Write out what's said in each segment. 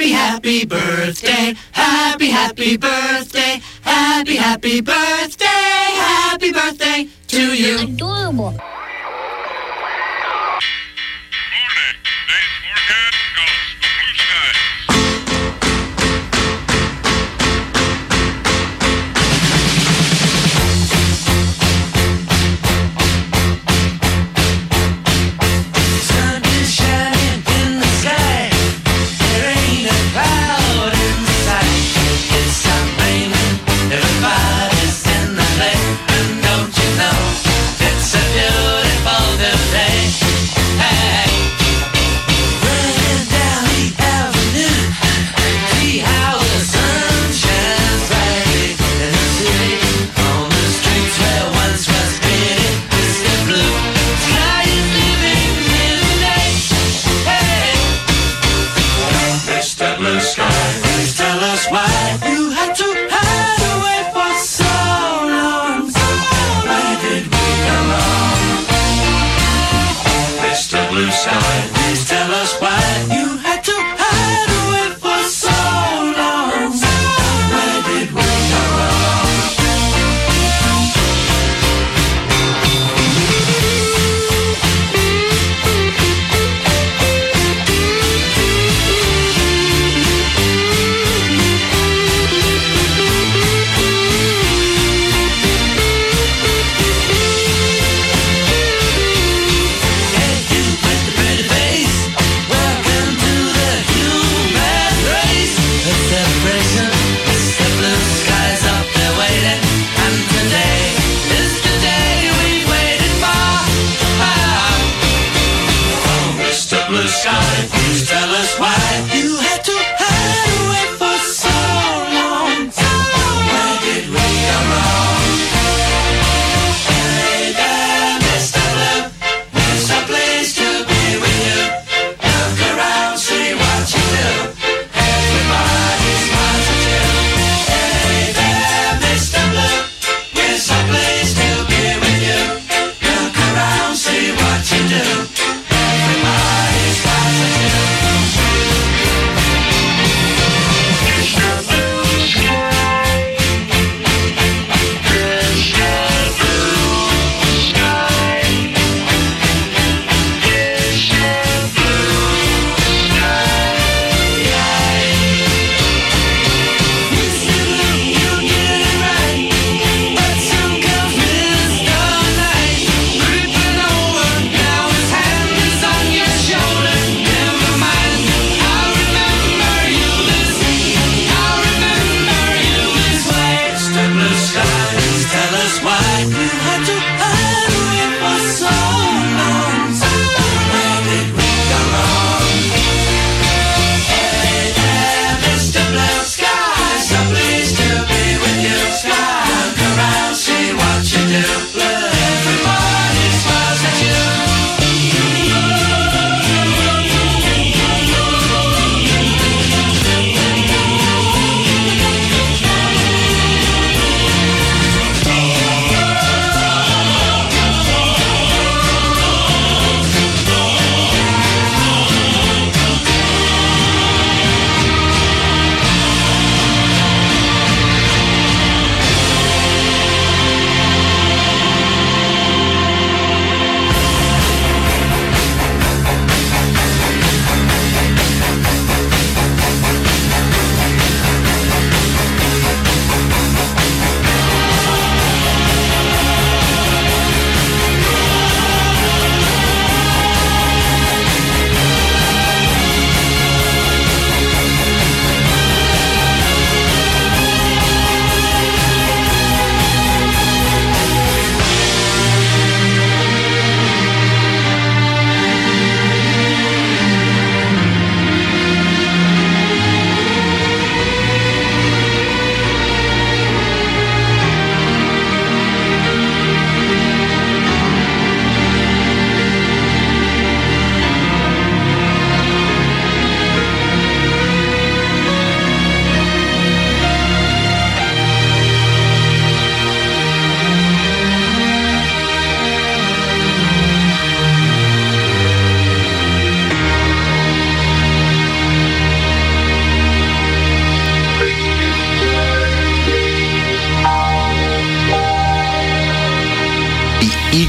happy birthday, happy birthday, happy birthday to you. Adorable. Everybody's in the lake, and don't you know it's a beautiful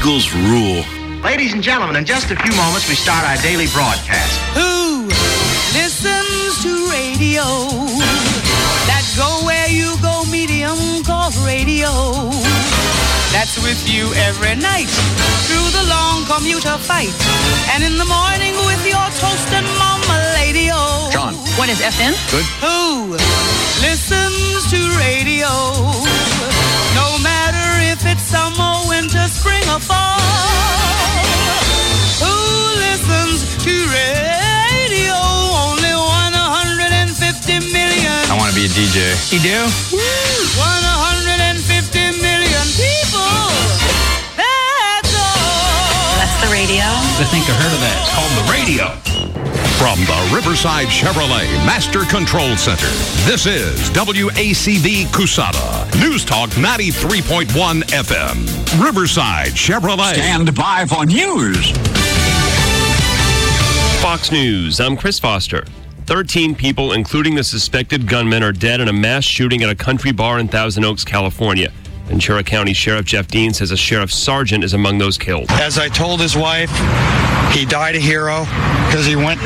Eagles rule. Ladies and gentlemen, in just a few moments, we start our daily broadcast. Who listens to radio? That go where you go, medium called radio. That's with you every night through the long commuter fight, and in the morning with your toast and mama lady-o. John. What is FM? Good. Who listens to radio? No matter if it's summer, winter, spring, or fall. Who listens to radio? Only 150 million. I want to be a DJ. You do? 150 million people. That's all. That's the radio. I think I heard of that. It's called the radio. From the Riverside Chevrolet Master Control Center, this is WACV Cusada, News Talk 93.1 FM. Riverside Chevrolet. Stand by for news. Fox News, I'm Chris Foster. 13 people, including the suspected gunman, are dead in a mass shooting at a country bar in Thousand Oaks, California. Ventura County Sheriff Jeff Dean says a sheriff's sergeant is among those killed. As I told his wife, he died a hero because he went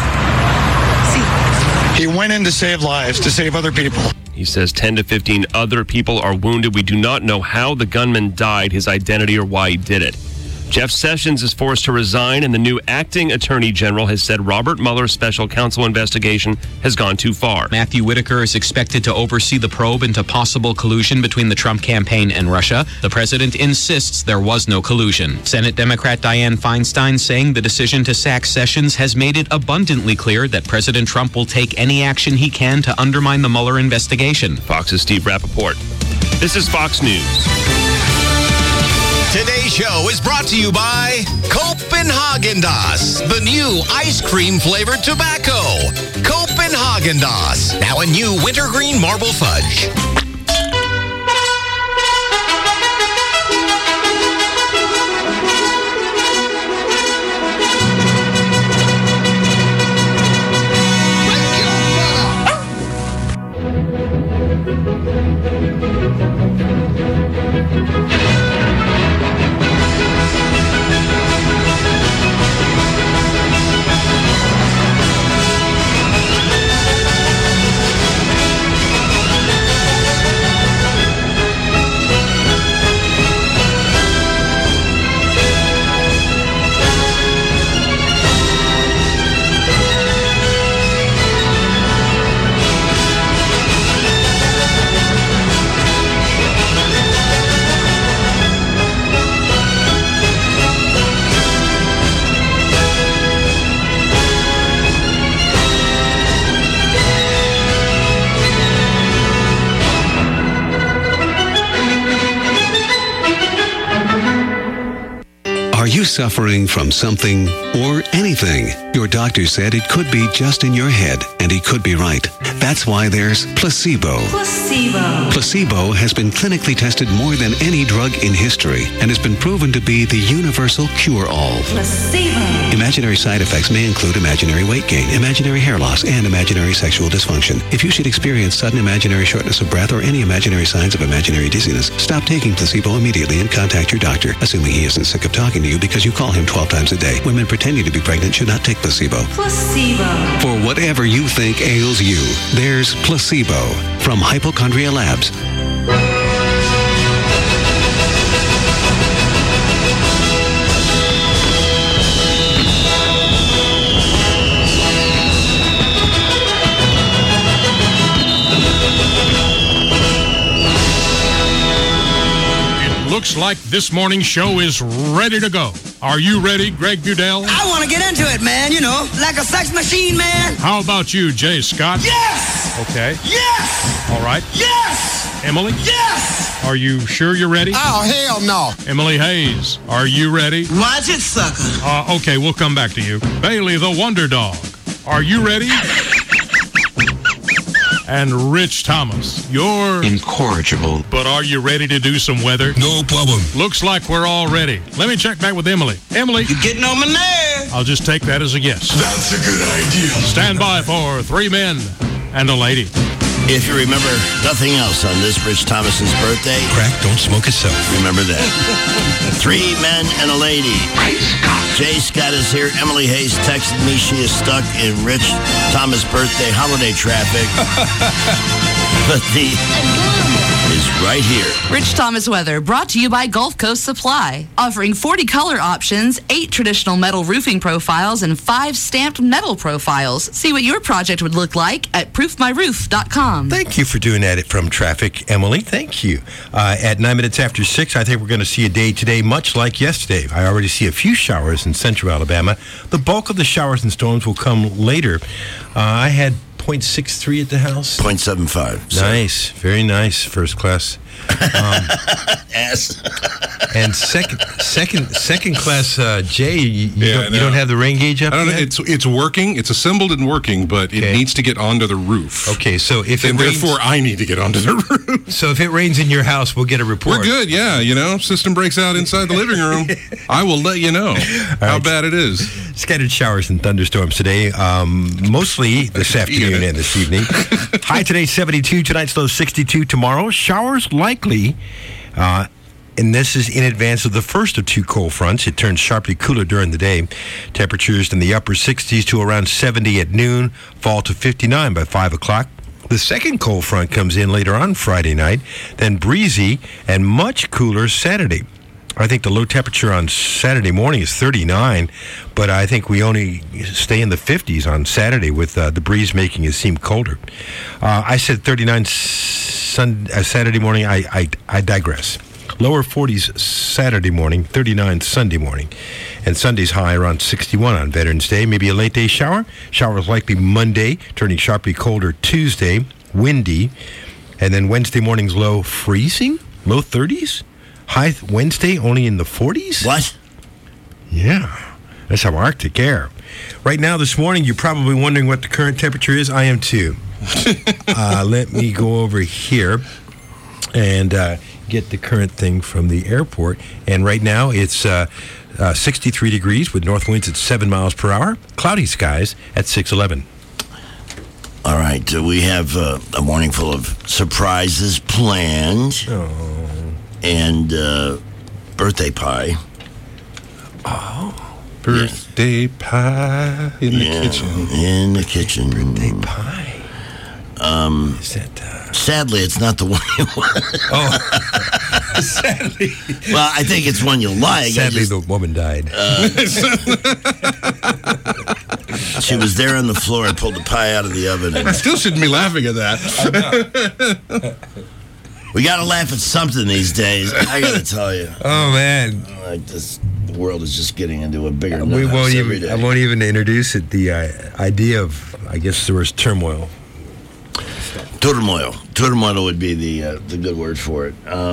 in to save lives, to save other people. He says 10 to 15 other people are wounded. We do not know how the gunman died, his identity, or why he did it. Jeff Sessions is forced to resign, and the new acting attorney general has said Robert Mueller's special counsel investigation has gone too far. Matthew Whitaker is expected to oversee the probe into possible collusion between the Trump campaign and Russia. The president insists there was no collusion. Senate Democrat Dianne Feinstein saying the decision to sack Sessions has made it abundantly clear that President Trump will take any action he can to undermine the Mueller investigation. Fox's Steve Rappaport. This is Fox News. Today's show is brought to you by Copenhagen-Das, the new ice cream flavored tobacco. Copenhagen-Das, now a new wintergreen marble fudge. Are you suffering from something or anything? Your doctor said it could be just in your head, and he could be right. That's why there's placebo. Placebo has been clinically tested more than any drug in history and has been proven to be the universal cure-all. Imaginary side effects may include imaginary weight gain, imaginary hair loss, and imaginary sexual dysfunction. If you should experience sudden imaginary shortness of breath or any imaginary signs of imaginary dizziness, stop taking placebo immediately and contact your doctor, assuming he isn't sick of talking to you because you call him 12 times a day. Women pretending to be pregnant should not take placebo. For whatever you think ails you, there's placebo from Hypochondria Labs. Looks like this morning's show is ready to go. Are you ready, Greg Goodell? I want to get into it, man, you know, like a sex machine, man. How about you, Jay Scott? Yes! Okay. Yes! All right. Yes! Emily? Yes! Are you sure you're ready? Oh, hell no. Emily Hayes, are you ready? Watch it, sucker. Okay, we'll come back to you. Bailey the Wonder Dog, are you ready? And Rich Thomas, you're incorrigible. But are you ready to do some weather? No problem. Looks like we're all ready. Let me check back with Emily. Emily, You're getting on my nerves. I'll just take that as a yes. That's a good idea. Stand by for 3 men and a lady. If you remember nothing else on this Rich Thomas's birthday, crack, don't smoke itself. Remember that. 3 men and a lady. Jay Scott is here. Emily Hayes texted me she is stuck in Rich Thomas birthday holiday traffic. But the is right here. Rich Thomas weather brought to you by Gulf Coast Supply, offering 40 color options, 8 traditional metal roofing profiles, and 5 stamped metal profiles. See what your project would look like at proofmyroof.com. Thank you for doing that from traffic, Emily. Thank you. At 9 minutes after 6, I think we're going to see a day today much like yesterday. I already see a few showers in central Alabama. The bulk of the showers and storms will come later. I had 0.63 at the house. 0.75. Nice. Very nice. First class. Yes. And second class, Jay, you don't have the rain gauge up I don't yet? know. It's working. It's assembled and working, but it needs to get onto the roof. Okay, so if and it rains, therefore I need to get onto the roof. So if it rains in your house, we'll get a report. We're good, yeah. System breaks out inside the living room. I will let you know how bad it is. Scattered showers and thunderstorms today, mostly this afternoon and this evening. High today, 72. Tonight's low, 62. Tomorrow, showers likely. And this is in advance of the first of 2 cold fronts. It turns sharply cooler during the day. Temperatures in the upper 60s to around 70 at noon, fall to 59 by 5 o'clock. The second cold front comes in later on Friday night, then breezy and much cooler Saturday. I think the low temperature on Saturday morning is 39, but I think we only stay in the 50s on Saturday with the breeze making it seem colder. I said 39 Saturday morning. I digress. Lower 40s Saturday morning, 39 Sunday morning. And Sunday's high around 61 on Veterans Day. Maybe a late day shower. Showers likely Monday, turning sharply colder Tuesday, windy. And then Wednesday morning's low freezing, low 30s. High Wednesday only in the 40s? What? Yeah, that's our Arctic air. Right now this morning, you're probably wondering what the current temperature is. I am too. Let me go over here and get the current thing from the airport. And right now it's 63 degrees with north winds at 7 miles per hour. Cloudy skies at 6:11. All right, we have a morning full of surprises planned. And birthday pie. Oh, birthday pie in the kitchen. In the kitchen. Birthday pie. Is that, sadly, it's not the one you want. Oh, sadly. Well, I think it's one you like. Sadly, the woman died. She was there on the floor and pulled the pie out of the oven. I still shouldn't be laughing at that. We got to laugh at something these days. I got to tell you. Oh, man. Like this, the world is just getting into a bigger I won't even introduce it. The idea of, I guess there was turmoil. Turmoil. Turmoil would be the good word for it.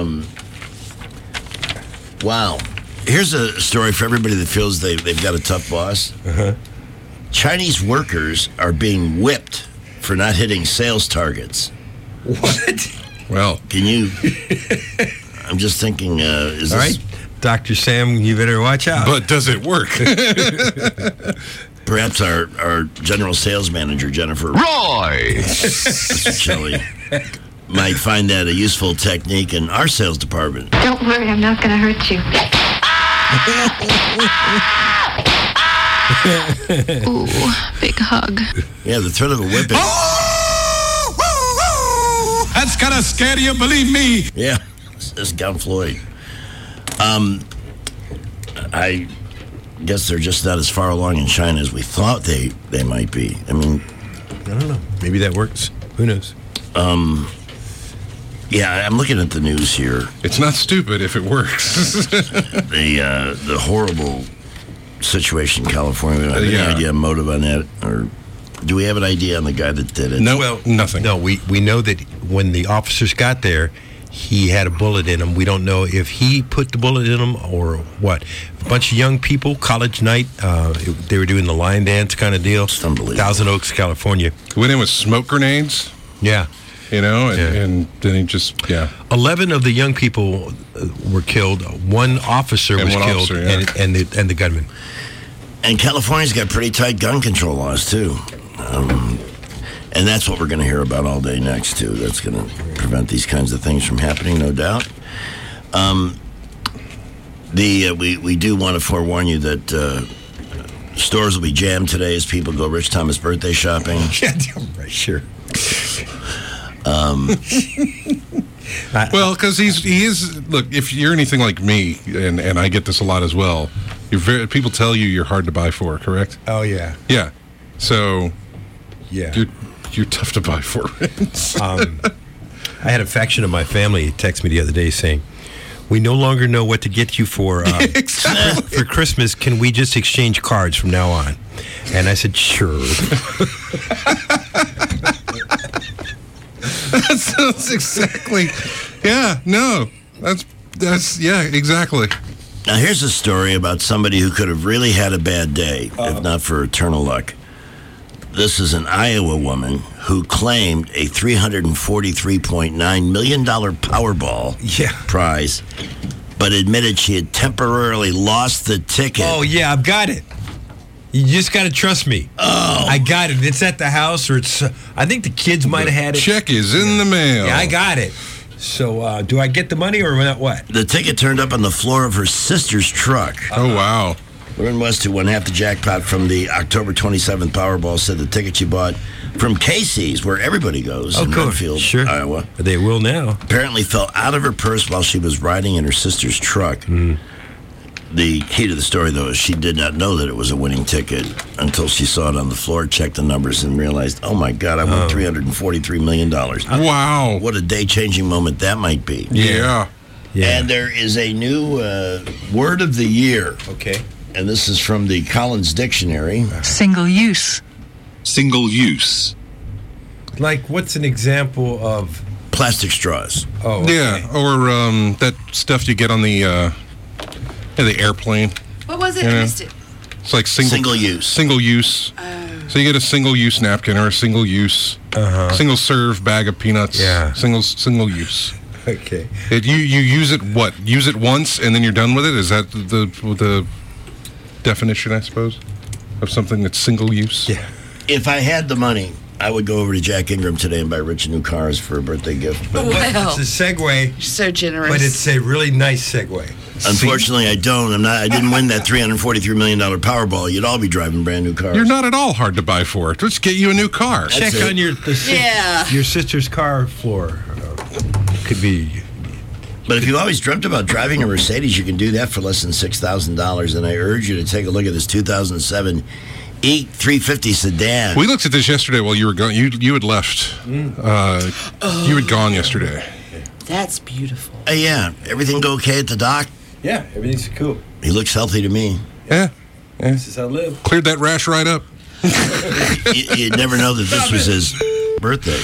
Wow. Here's a story for everybody that feels they've got a tough boss. Uh-huh. Chinese workers are being whipped for not hitting sales targets. What? Well, can you? I'm just thinking. Is all this, right, Dr. Sam? You better watch out. But does it work? Perhaps our general sales manager, Jennifer Roy Shelley, might find that a useful technique in our sales department. Don't worry, I'm not going to hurt you. Ooh, big hug. Yeah, the threat of a whipping. That's gonna scare you, believe me. Yeah, it's Count Floyd. I guess they're just not as far along in China as we thought they might be. I mean, I don't know. Maybe that works. Who knows? Yeah, I'm looking at the news here. It's not stupid if it works. The horrible situation in California. We don't have any idea of motive on that, or do we have an idea on the guy that did it? No, well, nothing. No, we know that when the officers got there, he had a bullet in him. We don't know if he put the bullet in him or what. A bunch of young people, college night. They were doing the line dance kind of deal. It's unbelievable. Thousand Oaks, California. Went in with smoke grenades. Yeah. You know, and then he just, 11 of the young people were killed. One officer was killed, and the gunman. And California's got pretty tight gun control laws, too. And that's what we're going to hear about all day next, too. That's going to prevent these kinds of things from happening, no doubt. We do want to forewarn you that stores will be jammed today as people go Rich Thomas birthday shopping. Yeah, right, sure. Well, because he is. Look, if you're anything like me, and I get this a lot as well, people tell you you're hard to buy for, correct? Oh yeah. Yeah. So. Yeah. You're tough to buy for. I had a faction of my family text me the other day saying, "We no longer know what to get you for for Christmas. Can we just exchange cards from now on?" And I said, "Sure." That sounds exactly. Yeah, no. That's yeah, exactly. Now, here's a story about somebody who could have really had a bad day, if not for eternal luck. This is an Iowa woman who claimed a $343.9 million Powerball prize, but admitted she had temporarily lost the ticket. Oh, yeah, I've got it. You just got to trust me. Oh. I got it. It's at the house, or it's. I think the kids might have had it. Check is in the mail. Yeah, I got it. So, do I get the money or not? What? The ticket turned up on the floor of her sister's truck. Oh, wow. Lauren West, who won half the jackpot from the October 27th Powerball, said the ticket she bought from Casey's, where everybody goes in Redfield, Iowa. They will now. Apparently fell out of her purse while she was riding in her sister's truck. The key to the story, though, is she did not know that it was a winning ticket until she saw it on the floor, checked the numbers, and realized, oh, my God, I won $343 million. Wow. What a day-changing moment that might be. Yeah. And there is a new word of the year. Okay. And this is from the Collins Dictionary. Single use. Single use. Like, what's an example of... Plastic straws. Oh, okay. Yeah, or that stuff you get on the airplane. What was it? I missed it. It's like single use. Single use. So you get a single-use napkin or a single-use, single-serve bag of peanuts. Yeah. Single use. Okay. You use it, what? Use it once and then you're done with it? Is that the definition, I suppose, of something that's single-use? Yeah. If I had the money, I would go over to Jack Ingram today and buy Rich a new car as for a birthday gift. But Wow. It's a segue. You're so generous. But it's a really nice segue. Unfortunately, I don't. I didn't win that $343 million Powerball. You'd all be driving brand new cars. You're not at all hard to buy for it. Let's get you a new car. Check on your sister's car floor. Could be. But if you always dreamt about driving a Mercedes, you can do that for less than $6,000. And I urge you to take a look at this 2007 E350 sedan. We looked at this yesterday while you were gone. You had left. You had gone yesterday. That's beautiful. Yeah. Everything go okay at the dock? Yeah, everything's cool. He looks healthy to me. Yeah. This is how I live. Cleared that rash right up. You'd never know that this was his birthday.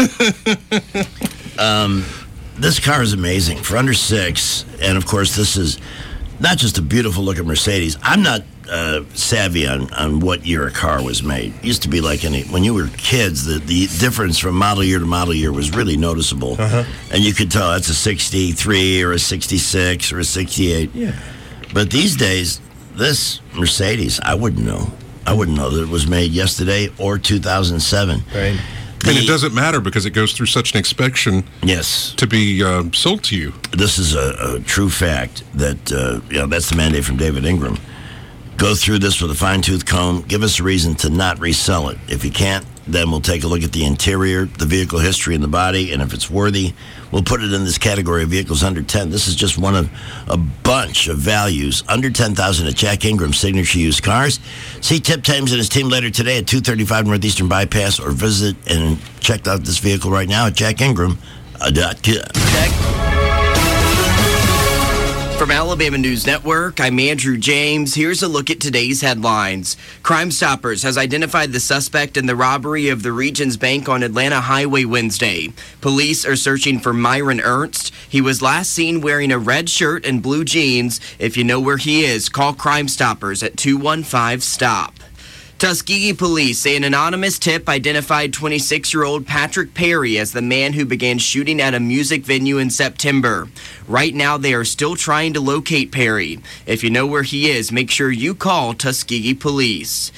This car is amazing. For under $6,000, and of course, this is not just a beautiful looking Mercedes. I'm not savvy on what year a car was made. It used to be like when you were kids, the difference from model year to model year was really noticeable. And you could tell that's a 63 or a 66 or a 68. Yeah. But these days, this Mercedes, I wouldn't know. I wouldn't know that it was made yesterday or 2007. Right. And it doesn't matter because it goes through such an inspection. Yes. To be sold to you. This is a true fact that, that's the mandate from David Ingram. Go through this with a fine-tooth comb. Give us a reason to not resell it. If you can't, then we'll take a look at the interior, the vehicle history, and the body. And if it's worthy, we'll put it in this category of vehicles under 10. This is just one of a bunch of values under 10,000 at Jack Ingram Signature Used Cars. See Tip Thames and his team later today at 235 Northeastern Bypass, or visit and check out this vehicle right now at jackingram.com. From Alabama News Network, I'm Andrew James. Here's a look at today's headlines. Crime Stoppers has identified the suspect in the robbery of the Regions Bank on Atlanta Highway Wednesday. Police are searching for Myron Ernst. He was last seen wearing a red shirt and blue jeans. If you know where he is, call Crime Stoppers at 215-STOP. Tuskegee police say an anonymous tip identified 26-year-old Patrick Perry as the man who began shooting at a music venue in September. Right now, they are still trying to locate Perry. If you know where he is, make sure you call Tuskegee police.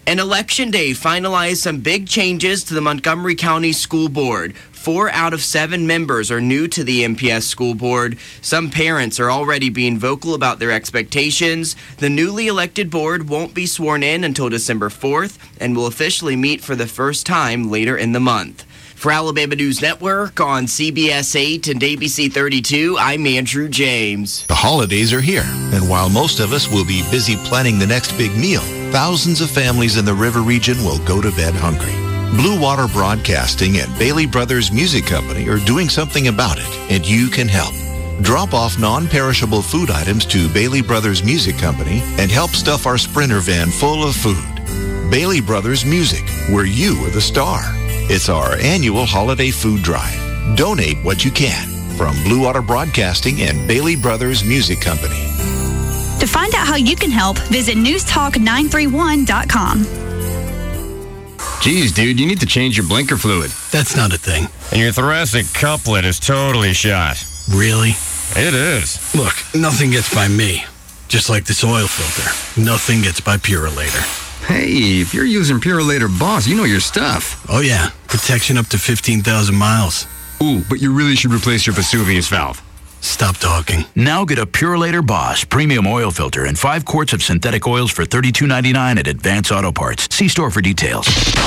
And Election Day finalized some big changes to the Montgomery County School Board. 4 out of 7 members are new to the MPS school board. Some parents are already being vocal about their expectations. The newly elected board won't be sworn in until December 4th and will officially meet for the first time later in the month. For Alabama News Network on CBS 8 and ABC 32, I'm Andrew James. The holidays are here, and while most of us will be busy planning the next big meal, thousands of families in the river region will go to bed hungry. Blue Water Broadcasting and Bailey Brothers Music Company are doing something about it, and you can help. Drop off non-perishable food items to Bailey Brothers Music Company and help stuff our Sprinter van full of food. Bailey Brothers Music, where you are the star. It's our annual holiday food drive. Donate what you can from Blue Water Broadcasting and Bailey Brothers Music Company. To find out how you can help, visit newstalk931.com. Geez, dude, you need to change your blinker fluid. That's not a thing. And your thoracic couplet is totally shot. Really? It is. Look, nothing gets by me. Just like this oil filter. Nothing gets by Purolator. Hey, if you're using Purolator Boss, you know your stuff. Oh, yeah. Protection up to 15,000 miles. Ooh, but you really should replace your Vesuvius valve. Stop talking. Now get a Purolator Boss premium oil filter and 5 quarts of synthetic oils for $32.99 at Advance Auto Parts. See store for details.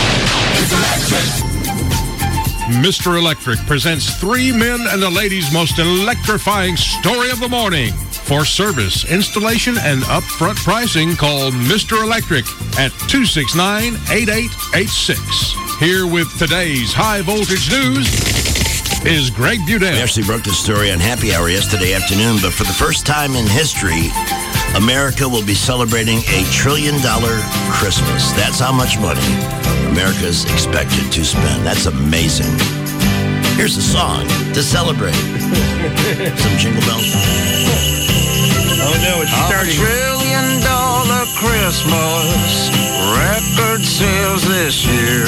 Mr. Electric presents 3 men and a lady's most electrifying story of the morning. For service, installation, and upfront pricing, call Mr. Electric at 269-8886. Here with today's high voltage news is Greg Budell. We actually broke this story on Happy Hour yesterday afternoon, but for the first time in history, America will be celebrating $1 trillion Christmas. That's how much money America is expected to spend. That's amazing. Here's a song to celebrate. Some jingle bells. Oh no, it's starting. $1 trillion Christmas record sales this year.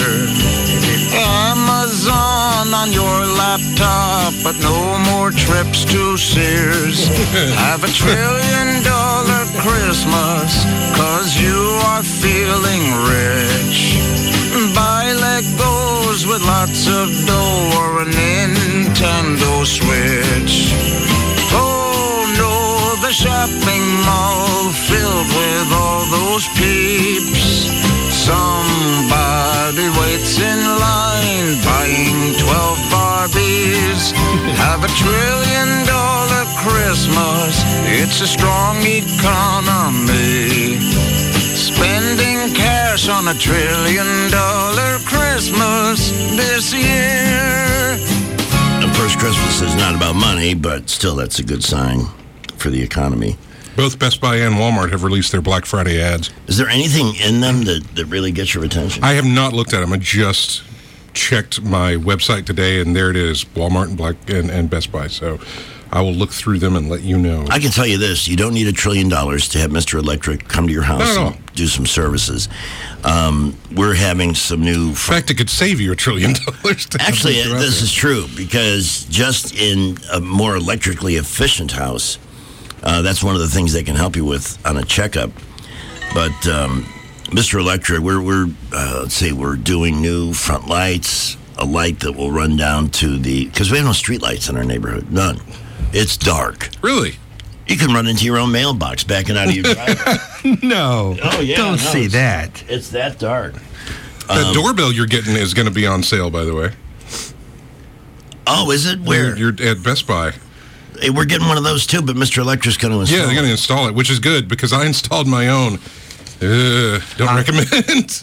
Amazon on your laptop, but no more trips to Sears. Have $1 trillion Christmas, 'cause you are feeling rich. Buy Legos with lots of dough or a Nintendo Switch. Oh no, the shopping mall filled with all those peeps. Somebody waits in line buying 12 Barbies. Have $1 trillion Christmas, it's a strong economy. Spending cash on $1 trillion Christmas this year. Of course, Christmas is not about money, but still that's a good sign for the economy. Both Best Buy and Walmart have released their Black Friday ads. Is there anything in them that really gets your attention? I have not looked at them. I just checked my website today, and there it is, Walmart and Best Buy. So I will look through them and let you know. I can tell you this. You don't need $1 trillion to have Mr. Electric come to your house and do some services. We're having some new... In fact, it could save you $1 trillion. Actually, this is true, because just in a more electrically efficient house, that's one of the things they can help you with on a checkup. But Mr. Electric, let's see, we're doing new front lights, a light that will run down to the... Because we have no street lights in our neighborhood. None. It's dark. Really? You can run into your own mailbox backing out of your driveway. No. Oh, yeah. Don't say that. It's that dark. That doorbell you're getting is going to be on sale, by the way. Oh, is it? Where? You're at Best Buy. Hey, we're getting one of those, too, but Mr. Electric's going to install it. Yeah, they're going to install it, which is good, because I installed my own. Don't recommend.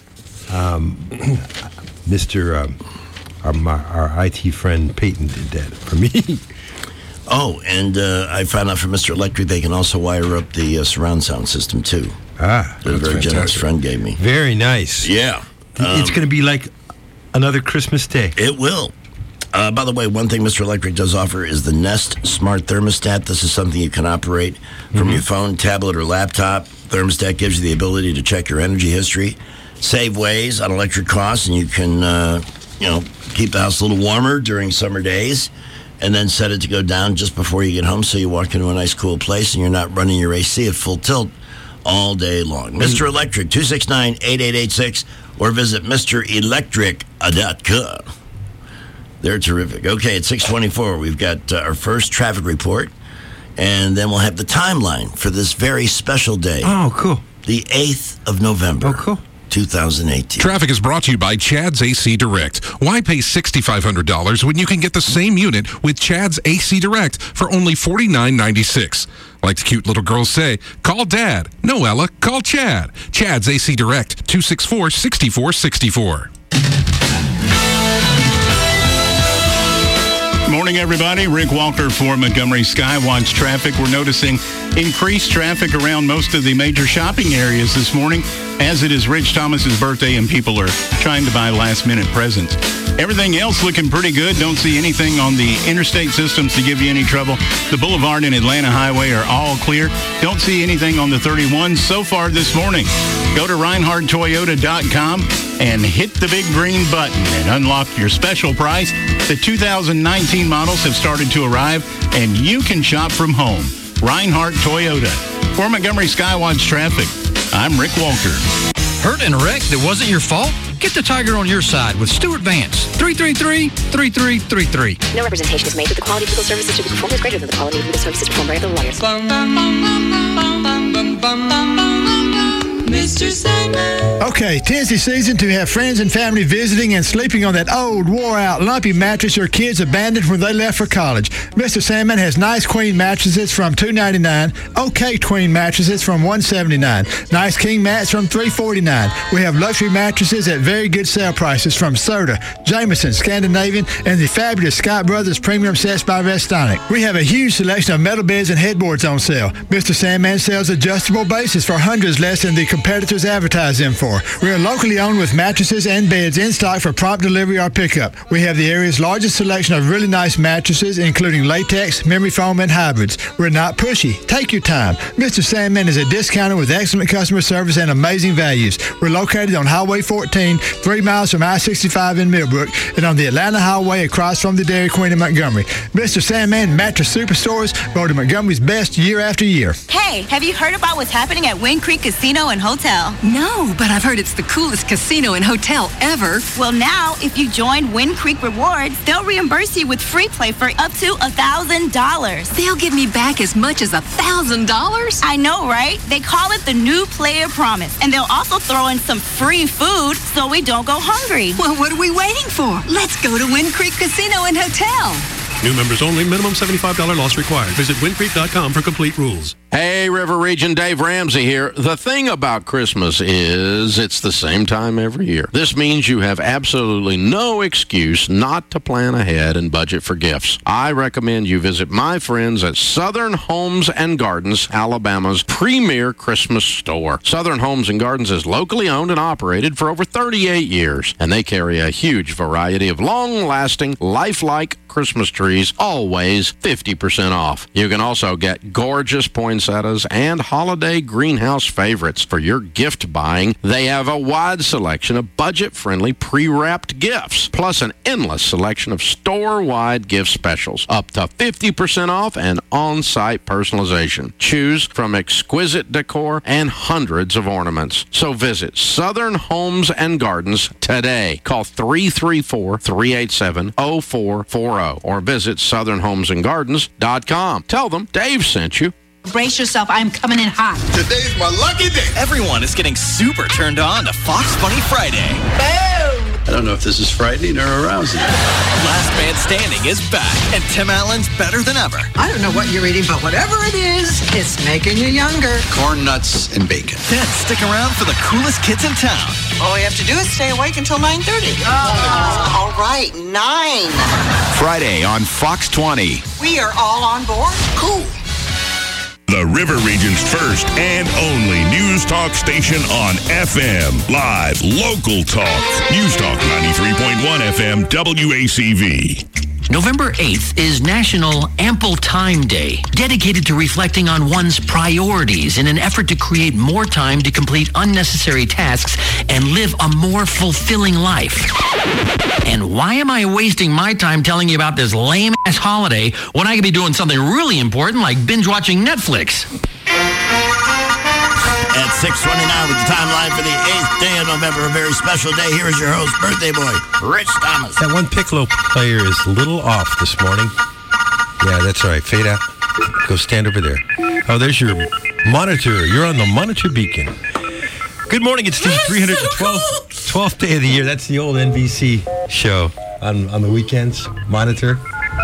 Our IT friend Peyton did that for me. Oh, and I found out from Mr. Electric they can also wire up the surround sound system, too. Ah. That a very generous friend gave me. Very nice. Yeah. It's going to be like another Christmas day. It will. By the way, one thing Mr. Electric does offer is the Nest Smart Thermostat. This is something you can operate from your phone, tablet, or laptop. Thermostat gives you the ability to check your energy history, save ways on electric costs, and you can, keep the house a little warmer during summer days, and then set it to go down just before you get home so you walk into a nice, cool place and you're not running your AC at full tilt all day long. Mr. Electric, 269-8886, or visit MrElectric.com. They're terrific. Okay, at 6:24, we've got our first traffic report, and then we'll have the timeline for this very special day. Oh, cool. The 8th of November. Oh, cool. 2018. Traffic is brought to you by Chad's AC Direct. Why pay $6,500 when you can get the same unit with Chad's AC Direct for only $49.96? Like the cute little girls say, call Dad. No, Ella, call Chad. Chad's AC Direct, 264-6464. Morning, everybody. Rick Walker for Montgomery Skywatch Traffic. We're noticing increased traffic around most of the major shopping areas this morning, as it is Rich Thomas's birthday and people are trying to buy last-minute presents. Everything else looking pretty good. Don't see anything on the interstate systems to give you any trouble. The Boulevard and Atlanta Highway are all clear. Don't see anything on the 31 so far this morning. Go to ReinhardtToyota.com and hit the big green button and unlock your special price. The 2019 models have started to arrive, and you can shop from home. Reinhardt Toyota. For Montgomery Skywatch Traffic, I'm Rick Walker. Hurt in a wreck that wasn't your fault? Get the Tiger on your side with Stuart Vance. 333-3333. No representation is made that the quality of legal services to be performed is greater than the quality of legal services performed by other lawyers. Mr. Sandman. Okay, 'tis the season to have friends and family visiting and sleeping on that old, wore-out, lumpy mattress your kids abandoned when they left for college. Mr. Sandman has nice queen mattresses from $299, okay queen mattresses from $179, nice king mats from $349. We have luxury mattresses at very good sale prices from Serta, Jameson, Scandinavian, and the fabulous Scott Brothers premium sets by Restonic. We have a huge selection of metal beds and headboards on sale. Mr. Sandman sells adjustable bases for hundreds less than the competitors advertise them for. We are locally owned with mattresses and beds in stock for prompt delivery or pickup. We have the area's largest selection of really nice mattresses, including latex, memory foam, and hybrids. We're not pushy. Take your time. Mr. Sandman is a discounter with excellent customer service and amazing values. We're located on Highway 14, 3 miles from I-65 in Millbrook, and on the Atlanta Highway across from the Dairy Queen in Montgomery. Mr. Sandman Mattress Superstores, voted Montgomery's best year after year. Hey, have you heard about what's happening at Wind Creek Casino and Hotel? No, but I've heard it's the coolest casino and hotel ever. Well, now, if you join Wind Creek Rewards, they'll reimburse you with free play for up to $1,000. They'll give me back as much as $1,000? I know, right? They call it the New Player Promise, and they'll also throw in some free food so we don't go hungry. Well, what are we waiting for? Let's go to Wind Creek Casino and Hotel. New members only. Minimum $75 loss required. Visit windcreek.com for complete rules. Hey, River Region, Dave Ramsey here. The thing about Christmas is it's the same time every year. This means you have absolutely no excuse not to plan ahead and budget for gifts. I recommend you visit my friends at Southern Homes and Gardens, Alabama's premier Christmas store. Southern Homes and Gardens is locally owned and operated for over 38 years, and they carry a huge variety of long-lasting, lifelike Christmas trees, always 50% off. You can also get gorgeous poinsettias and holiday greenhouse favorites for your gift buying. They have a wide selection of budget-friendly pre-wrapped gifts, plus an endless selection of store-wide gift specials, up to 50% off and on-site personalization. Choose from exquisite decor and hundreds of ornaments. So visit Southern Homes and Gardens today. Call 334-387-0440 or visit southernhomesandgardens.com. Tell them Dave sent you. Brace yourself, I'm coming in hot. Today's my lucky day. Everyone is getting super turned on to Fox Funny Friday. Boom! I don't know if this is frightening or arousing. Last Man Standing is back, and Tim Allen's better than ever. I don't know what you're eating, but whatever it is, it's making you younger. Corn nuts and bacon. Then stick around for the coolest kids in town. All we have to do is stay awake until 9:30. All right, 9. Friday on Fox 20. We are all on board? Cool. The River Region's first and only news talk station on FM. Live, local talk. News Talk 93.1 FM, WACV. November 8th is National Ample Time Day, dedicated to reflecting on one's priorities in an effort to create more time to complete unnecessary tasks and live a more fulfilling life. And why am I wasting my time telling you about this lame-ass holiday when I could be doing something really important like binge-watching Netflix? 6:29 with the timeline for the 8th day of November. A very special day. Here is your host, birthday boy, Rich Thomas. That one piccolo player is a little off this morning. Yeah, that's all right. Fade out. Go stand over there. Oh, there's your monitor. You're on the monitor beacon. Good morning. It's the 312th day of the year. That's the old NBC show on the weekends. Monitor.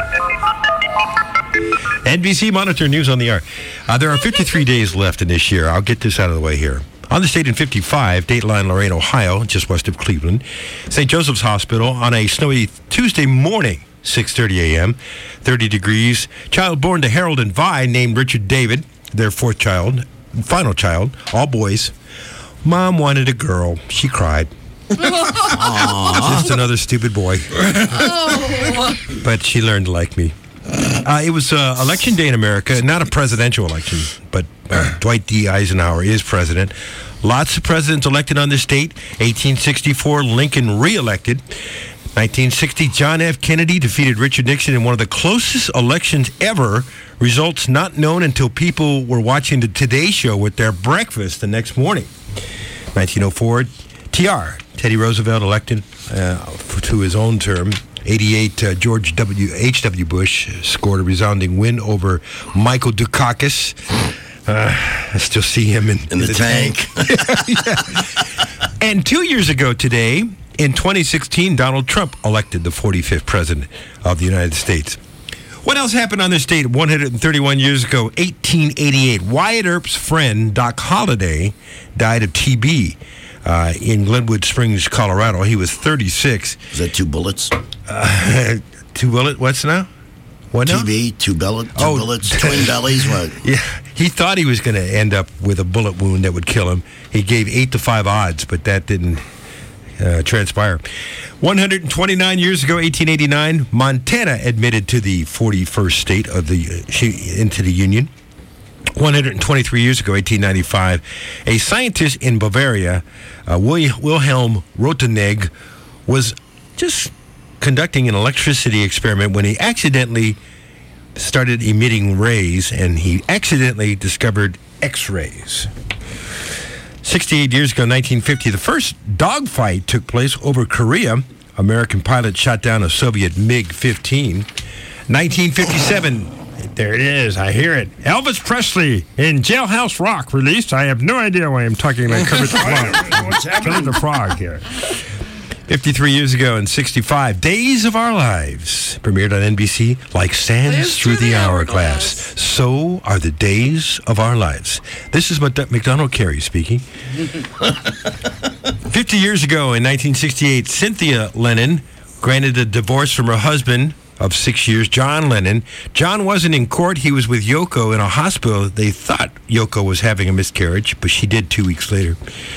NBC Monitor News on the Air. There are 53 days left in this year. I'll get this out of the way here. On this date in 55, Dateline, Lorain, Ohio, just west of Cleveland, St. Joseph's Hospital on a snowy Tuesday morning, 6:30 a.m., 30 degrees. Child born to Harold and Vi named Richard David, their fourth child, final child, all boys. Mom wanted a girl. She cried. Just another stupid boy. But she learned to like me. It was election day in America, not a presidential election, but Dwight D. Eisenhower is president. Lots of presidents elected on this date. 1864, Lincoln re-elected. 1960, John F. Kennedy defeated Richard Nixon in one of the closest elections ever. Results not known until people were watching the Today Show with their breakfast the next morning. 1904, Teddy Roosevelt elected to his own term. 88, George H.W. Bush scored a resounding win over Michael Dukakis. I still see him in the tank. Yeah. And 2 years ago today, in 2016, Donald Trump elected the 45th president of the United States. What else happened on this date 131 years ago, 1888? Wyatt Earp's friend, Doc Holliday, died of TB. In Glenwood Springs, Colorado. He was 36. Is that two bullets? Two bullets? What's now? What now? TB, two bullets, twin bellies, what? Yeah, he thought he was going to end up with a bullet wound that would kill him. He gave 8-5 odds, but that didn't transpire. 129 years ago, 1889, Montana admitted to the 41st state of into the Union. 123 years ago, 1895, a scientist in Bavaria, Wilhelm Rothenegg, was just conducting an electricity experiment when he accidentally started emitting rays, and he accidentally discovered X-rays. 68 years ago, 1950, the first dogfight took place over Korea. American pilot shot down a Soviet MiG-15. 1957... There it is. I hear it. Elvis Presley in Jailhouse Rock released. I have no idea why I'm talking like Kermit the Frog. What's happening? Kermit the Frog here. 53 years ago in 65, Days of Our Lives premiered on NBC like sands through the hourglass. So are the days of our lives. This is McDonald Carey speaking. 50 years ago in 1968, Cynthia Lennon granted a divorce from her husband of 6 years, John Lennon. John wasn't in court. He was with Yoko in a hospital. They thought Yoko was having a miscarriage, but she did 2 weeks later.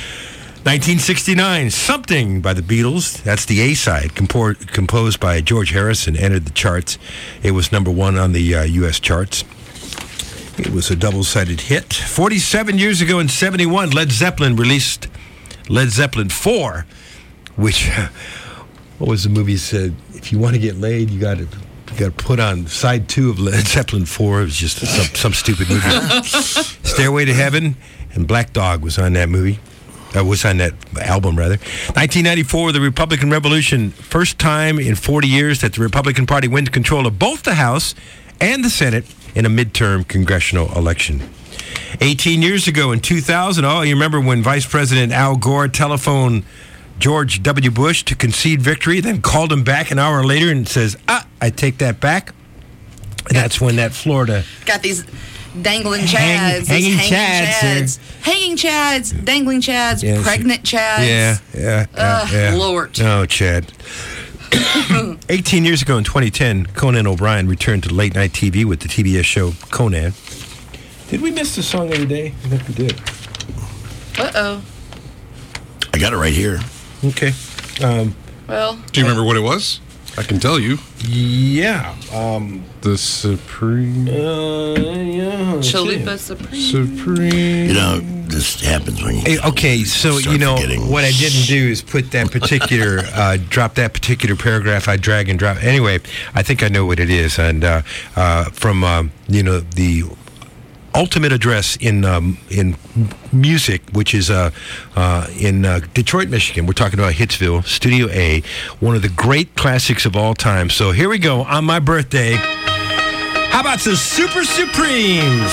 1969, Something by the Beatles. That's the A-side, composed by George Harrison, entered the charts. It was number one on the U.S. charts. It was a double-sided hit. 47 years ago in 71, Led Zeppelin released Led Zeppelin 4, which... What was the movie said? If you want to get laid, you got to put on side 2 of Led Zeppelin 4. It was just some stupid movie. Stairway to Heaven and Black Dog was on that movie. Was on that album, rather. 1994, the Republican Revolution. First time in 40 years that the Republican Party wins control of both the House and the Senate in a midterm congressional election. 18 years ago in 2000, you remember when Vice President Al Gore telephoned George W. Bush to concede victory, then called him back an hour later and says, I take that back. And that's when that Florida... Got these dangling chads. Hanging chads. Hanging chads, dangling chads, pregnant chads. Yeah. Lord. Oh, Chad. 18 years ago in 2010, Conan O'Brien returned to late-night TV with the TBS show Conan. Did we miss the song of the day? I think we did. Uh-oh. I got it right here. Okay. Well. Do you remember what it was? I can tell you. Yeah. The Supreme. Chalupa Supreme. You know, this happens when you. Okay, so what I didn't do is put that particular, drop that particular paragraph. I drag and drop. Anyway, I think I know what it is, and from the ultimate address in Music, which is in Detroit, Michigan. We're talking about Hitsville, Studio A, one of the great classics of all time. So here we go on my birthday. How about the Super Supremes?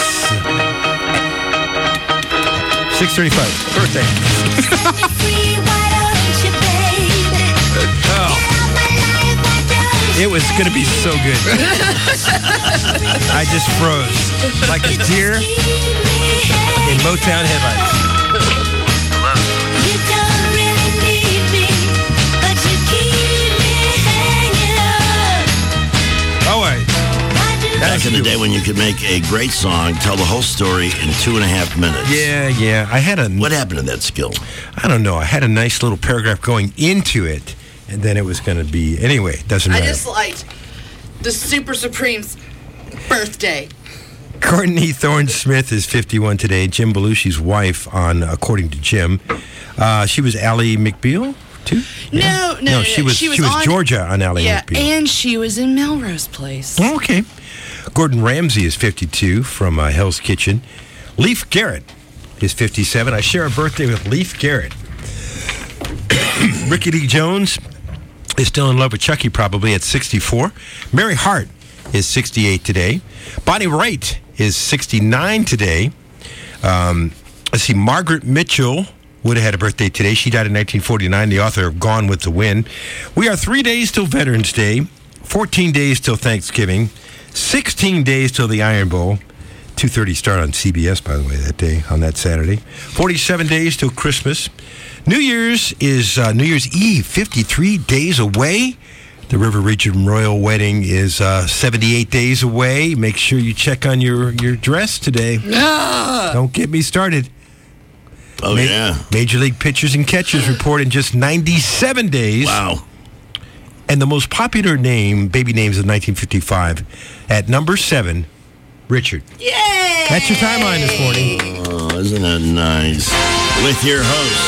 6:35, birthday. It was going to be so good. I just froze like a deer in Motown headlights. Oh, wait. Back in the day when you could make a great song, tell the whole story in 2.5 minutes. Yeah. What happened to that skill? I don't know. I had a nice little paragraph going into it, and then it was going to be... Anyway, doesn't matter. I just liked the Super Supremes birthday. Courtney Thorne-Smith is 51 today. Jim Belushi's wife, according to Jim. She was Ally McBeal, too? No. She was Georgia on Ally McBeal. And she was in Melrose Place. Oh, okay. Gordon Ramsay is 52 from Hell's Kitchen. Leif Garrett is 57. I share a birthday with Leif Garrett. Ricky Lee Jones is still in love with Chucky, probably, at 64. Mary Hart is 68 today. Bonnie Wright is 69 today. Let's see, Margaret Mitchell would have had a birthday today. She died in 1949, the author of Gone with the Wind. We are 3 days till Veterans Day, 14 days till Thanksgiving, 16 days till the Iron Bowl. 2:30 start on CBS, by the way, that day, on that Saturday. 47 days till Christmas. New Year's is New Year's Eve, 53 days away. The River Region Royal Wedding is 78 days away. Make sure you check on your dress today. Don't get me started. Oh, yeah. Major League pitchers and catchers report in just 97 days. Wow. And the most popular baby names of 1955, at number 7, Richard. Yay! That's your timeline this morning. Oh, isn't that nice? With your host,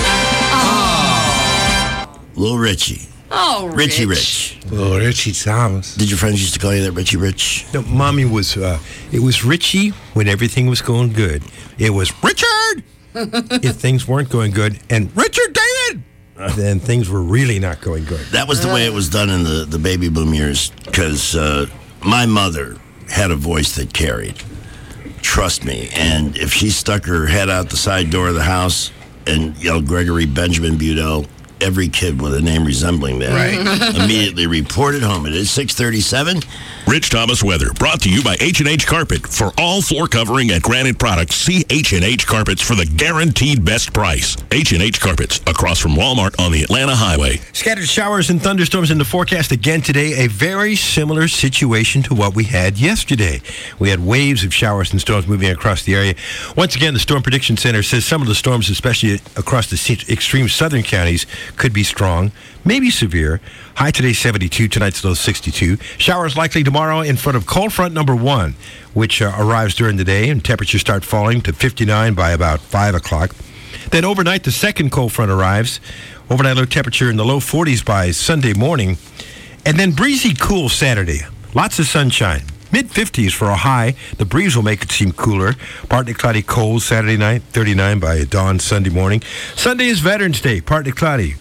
Lil Richie. Oh, Richie Rich. Oh, Richie Thomas. Did your friends used to call you that, Richie Rich? No, Mommy was, it was Richie when everything was going good. It was Richard if things weren't going good, and Richard David then things were really not going good. That was the way it was done in the baby boom years, because my mother had a voice that carried. Trust me. And if she stuck her head out the side door of the house and yelled Gregory Benjamin Budell, every kid with a name resembling that immediately reported home. It is 6:37. Rich Thomas weather brought to you by H&H Carpet. For all floor covering and granite products, see H&H Carpets for the guaranteed best price. H&H Carpets, across from Walmart on the Atlanta Highway. Scattered showers and thunderstorms in the forecast again today. A very similar situation to what we had yesterday. We had waves of showers and storms moving across the area. Once again, the Storm Prediction Center says some of the storms, especially across the extreme southern counties, could be strong, maybe severe. High today 72, tonight's low 62. Showers likely tomorrow in front of cold front number 1, which arrives during the day, and temperatures start falling to 59 by about 5 o'clock. Then overnight, the second cold front arrives. Overnight low temperature in the low 40s by Sunday morning. And then breezy, cool Saturday. Lots of sunshine. Mid-50s for a high. The breeze will make it seem cooler. Partly cloudy, cold Saturday night. 39 by dawn Sunday morning. Sunday is Veterans Day. Partly cloudy.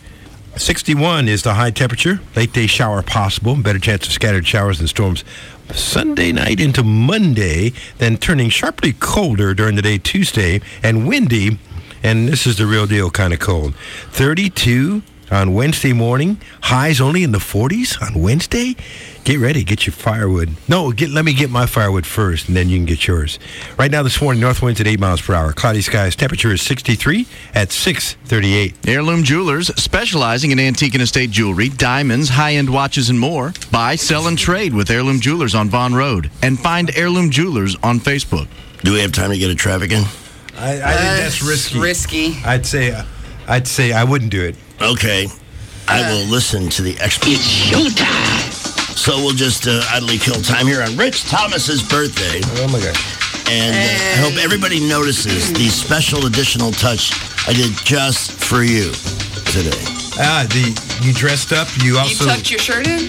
61 is the high temperature. Late day shower possible. Better chance of scattered showers and storms Sunday night into Monday. Then turning sharply colder during the day Tuesday. And windy. And this is the real deal kind of cold. 32 on Wednesday morning. Highs only in the 40s on Wednesday. Get ready. Get your firewood. No, let me get my firewood first, and then you can get yours. Right now this morning, north winds at 8 miles per hour. Cloudy skies. Temperature is 63 at 6:38. Heirloom Jewelers, specializing in antique and estate jewelry, diamonds, high-end watches, and more. Buy, sell, and trade with Heirloom Jewelers on Vaughn Road. And find Heirloom Jewelers on Facebook. Do we have time to get a traffic in? I think that's risky. Risky. I'd say I wouldn't do it. Okay. I will listen to the expert. It's showtime. So we'll just idly kill time here on Rich Thomas's birthday. Oh, my gosh. And I hope everybody notices the special additional touch I did just for you today. You dressed up. You also... You tucked your shirt in?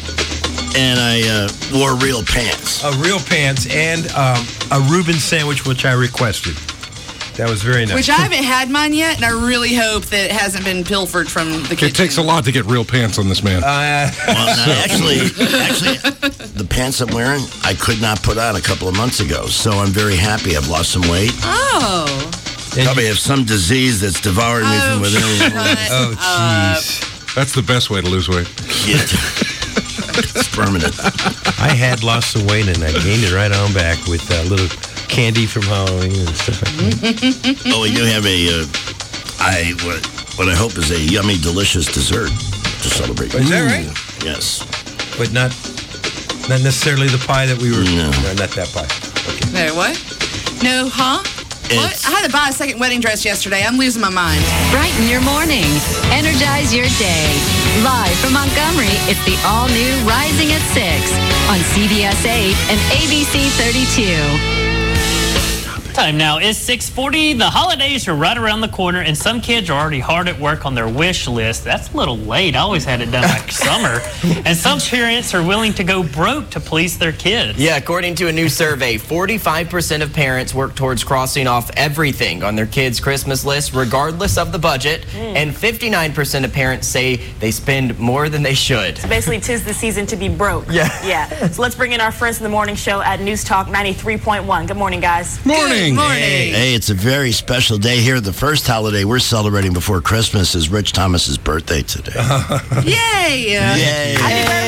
And I wore real pants. Real pants and a Reuben sandwich, which I requested. That was very nice. Which I haven't had mine yet, and I really hope that it hasn't been pilfered from the kitchen. It takes a lot to get real pants on this man. Actually, the pants I'm wearing, I could not put on a couple of months ago, so I'm very happy. I've lost some weight. Oh. Probably have some disease that's devouring me from within. Oh, jeez. That's the best way to lose weight. Yeah. It's permanent. I had lost some weight, and I gained it right on back with a little candy from Halloween and stuff like that. Oh, we do have what I hope is a yummy, delicious dessert to celebrate. Is that right? Yes. But not necessarily the pie that we were... No. Not that pie. Okay. No, what? No, huh? What? I had to buy a second wedding dress yesterday. I'm losing my mind. Brighten your morning. Energize your day. Live from Montgomery, it's the all-new Rising at 6 on CBS 8 and ABC 32. Time now is 6:40. The holidays are right around the corner, and some kids are already hard at work on their wish list. That's a little late. I always had it done like summer. And some parents are willing to go broke to please their kids. Yeah, according to a new survey, 45% of parents work towards crossing off everything on their kids' Christmas list, regardless of the budget. And 59% of parents say they spend more than they should. So basically, 'tis the season to be broke. Yeah. So let's bring in our friends in the morning show at News Talk 93.1. Good morning, guys. Morning. Hey, it's a very special day here. The first holiday we're celebrating before Christmas is Rich Thomas's birthday today. Yay! Yay!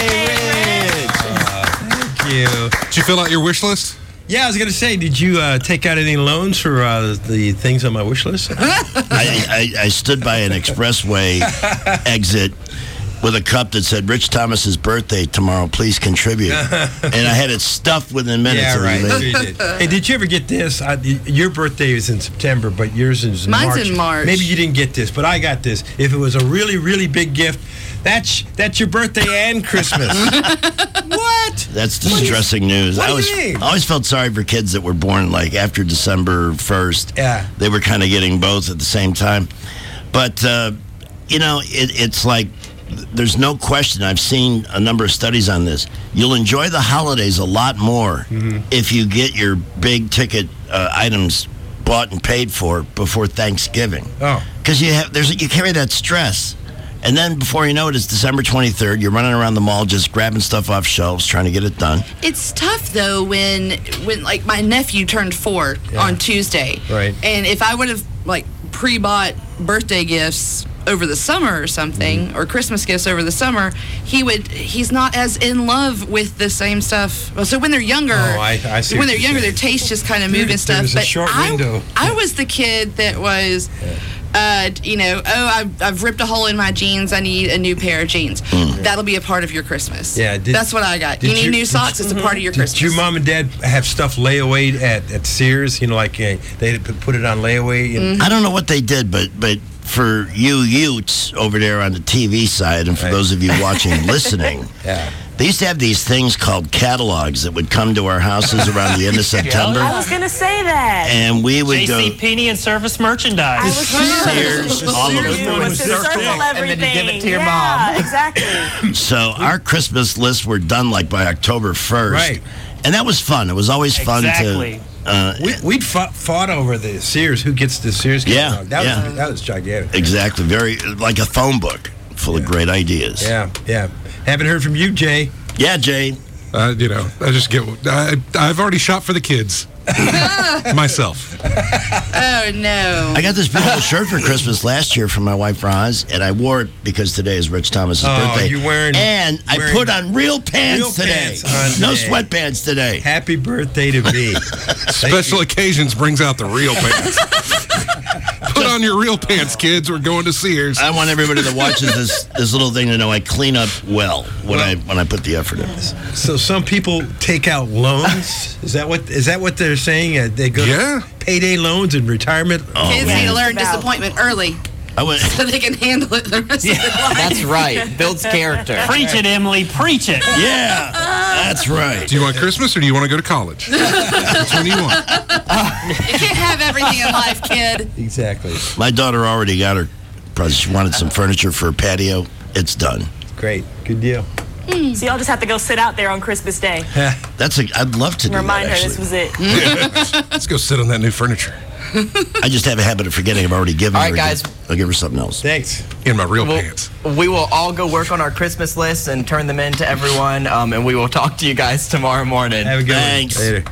Thank you. Did you fill out your wish list? Yeah, I was going to say, did you take out any loans for the things on my wish list? I stood by an expressway exit with a cup that said, Rich Thomas's birthday tomorrow, please contribute. And I had it stuffed within minutes. Yeah, right. Sure you did. Hey, did you ever get this? Your birthday is in September, but yours is in March. Mine's in March. Maybe you didn't get this, but I got this. If it was a really, really big gift, that's your birthday and Christmas. What? That's distressing news. What I do you mean? always felt sorry for kids that were born like after December 1st. Yeah. They were kind of getting both at the same time. But, it's like, there's no question. I've seen a number of studies on this. You'll enjoy the holidays a lot more if you get your big ticket items bought and paid for before Thanksgiving. Oh, because you carry that stress, and then before you know it, it's December 23rd. You're running around the mall just grabbing stuff off shelves, trying to get it done. It's tough though when like my nephew turned 4 on Tuesday, right? And if I would have like pre-bought birthday gifts over the summer or something, or Christmas gifts over the summer, he's not as in love with the same stuff. Well, so when they're younger, I see when they're younger, their tastes just kind of move and stuff. There's a short window. I was the kid that was, I've ripped a hole in my jeans. I need a new pair of jeans. That'll be a part of your Christmas. Yeah, that's what I got. You need new socks. It's a part of your Christmas. Did your mom and dad have stuff layaway at Sears? Like they put it on layaway. I don't know what they did, but for you Utes over there on the TV side, and for those of you watching and listening, they used to have these things called catalogs that would come to our houses around the end of September. I was going to say that. And we would go... JCPenney and Service Merchandise. Sears, all of them. Circle everything. And then you give it to your mom. Yeah, exactly. So our Christmas lists were done like by October 1st. Right. And that was fun. It was always fun to... We'd fought over the Sears. Who gets the Sears catalog? Yeah, that was gigantic. Exactly. Very like a phone book full of great ideas. Yeah. Haven't heard from you, Jay. Yeah, Jay. I just get. I've already shopped for the kids. Myself. Oh no! I got this beautiful shirt for Christmas last year from my wife Roz, and I wore it because today is Rich Thomas's birthday. And I put on real pants today. No sweatpants today. Happy birthday to me. Special occasions brings out the real pants. Put on your real pants, kids. We're going to Sears. I want everybody that watches this little thing to know I clean up well when I put the effort in. So some people take out loans. Is that what they're saying? They go to payday loans and retirement. Kids need to learn disappointment early. So they can handle it the rest of their life. That's right. Builds character. Preach it, Emily. Preach it. Yeah, that's right. Do you want Christmas or do you want to go to college? Which one do you want? You can't have everything in life, kid. Exactly. My daughter already got her present. She wanted some furniture for her patio. It's done. Great. Good deal. So y'all just have to go sit out there on Christmas Day. I'd love to do Remind that, her this was it. Let's go sit on that new furniture. I just have a habit of forgetting I've already given her. All right, guys. I'll give her something else. Thanks. In my real pants. We will all go work on our Christmas lists and turn them in to everyone, and we will talk to you guys tomorrow morning. Have a good Thanks. one. Later.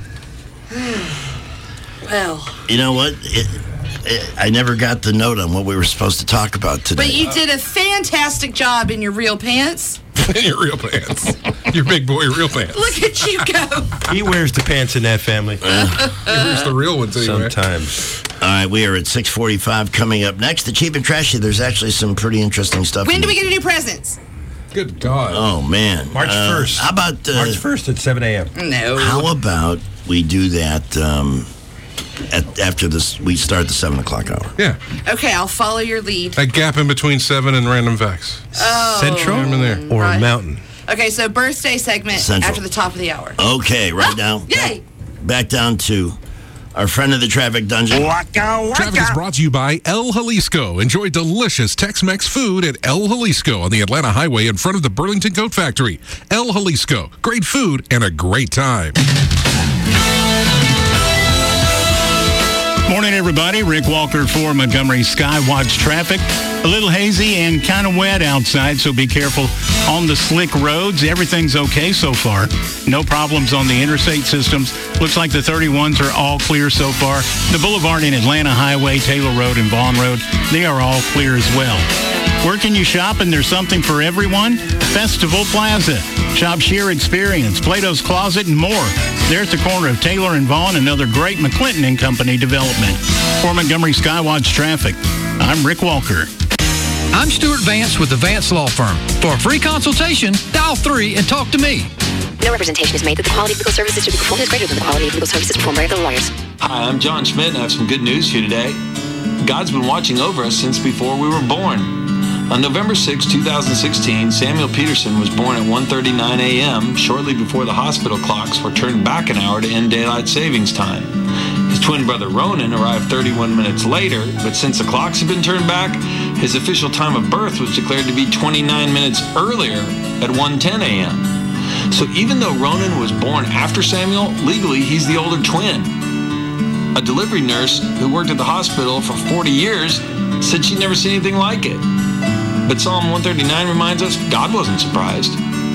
Well. You know what? I never got the note on what we were supposed to talk about today. But you did a fantastic job in your real pants. Your real pants. Your big boy real pants. Look at you go. He wears the pants in that family. He wears the real ones anyway. Sometimes. All right, we are at 6:45. Coming up next, the Cheap and Trashy. There's actually some pretty interesting stuff. When do we get to do presents? Good God. Oh, man. March 1st. How about... March 1st at 7 a.m. No. How about we do that after this? We start the 7 o'clock hour. Yeah. Okay, I'll follow your lead. That gap in between 7 and Random Facts. Oh. Central I'm in there. or Right. Mountain? Okay, so birthday segment Central. after the top of the hour. Okay, right now. Yay! Back down to our friend of the traffic dungeon. Traffic is brought to you by El Jalisco. Enjoy delicious Tex-Mex food at El Jalisco on the Atlanta Highway in front of the Burlington Coat Factory. El Jalisco. Great food and a great time. Morning, everybody. Rick Walker for Montgomery Skywatch Traffic. A little hazy and kind of wet outside, so be careful on the slick roads. Everything's okay so far. No problems on the interstate systems. Looks like the 31s are all clear so far. The Boulevard and Atlanta Highway, Taylor Road, and Vaughn Road, they are all clear as well. Where can you shop and there's something for everyone? Festival Plaza. Shop Sheer Experience, Plato's Closet, and more. They're at the corner of Taylor and Vaughn, another great McClinton & Company development. For Montgomery Skywatch Traffic, I'm Rick Walker. I'm Stuart Vance with the Vance Law Firm. For a free consultation, dial 3 and talk to me. No representation is made that the quality of legal services to be performed is greater than the quality of legal services performed by other lawyers. Hi, I'm John Schmidt, and I have some good news for you today. God's been watching over us since before we were born. On November 6, 2016, Samuel Peterson was born at 1:39 a.m., shortly before the hospital clocks were turned back an hour to end daylight savings time. His twin brother Ronan arrived 31 minutes later, but since the clocks had been turned back, his official time of birth was declared to be 29 minutes earlier at 1:10 a.m. So even though Ronan was born after Samuel, legally he's the older twin. A delivery nurse who worked at the hospital for 40 years said she'd never seen anything like it. But Psalm 139 reminds us God wasn't surprised.